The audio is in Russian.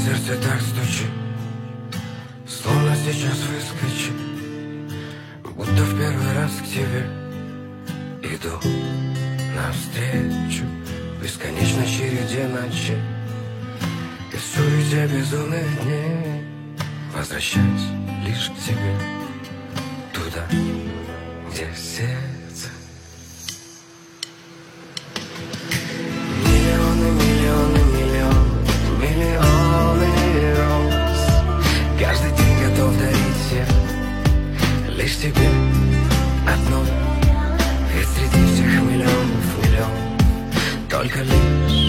сердце так стучит, словно сейчас выскочит, будто в первый раз к тебе иду навстречу бесконечной череде ночей и в суете безумных дней. Возвращаюсь лишь к тебе, туда, где сердце. Миллионы, миллионы, миллионы, миллионы роз. Каждый день готов дарить всем, лишь тебе одной. Ведь среди всех миллионов, только лишь